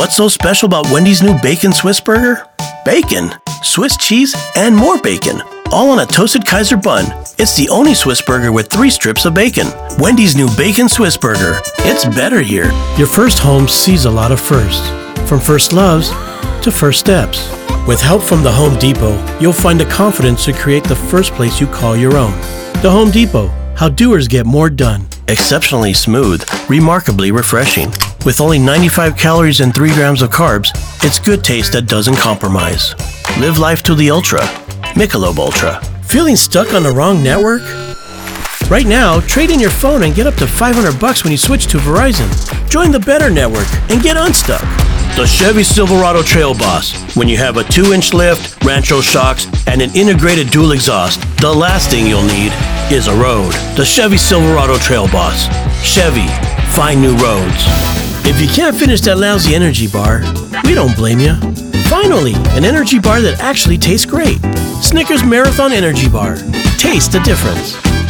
What's so special about Wendy's new Bacon Swiss Burger? Bacon, Swiss cheese, and more bacon, all on a toasted Kaiser bun. It's the only Swiss burger with 3 strips of bacon. Wendy's new Bacon Swiss Burger. It's better here. Your first home sees a lot of firsts. From first loves to first steps. With help from the Home Depot, you'll find the confidence to create the first place you call your own. The Home Depot. How doers get more done. Exceptionally smooth, remarkably refreshing. With only 95 calories and 3 grams of carbs, it's good taste that doesn't compromise. Live life to the ultra. Michelob Ultra. Feeling stuck on the wrong network? Right now, trade in your phone and get up to $500 when you switch to Verizon. Join the better network and get unstuck. The Chevy Silverado Trail Boss. When you have a 2-inch lift, Rancho shocks, and an integrated dual exhaust, the last thing you'll need is a road. The Chevy Silverado Trail Boss. Chevy, find new roads. If you can't finish that lousy energy bar, we don't blame you. Finally, an energy bar that actually tastes great. Snickers Marathon Energy Bar. Taste the difference.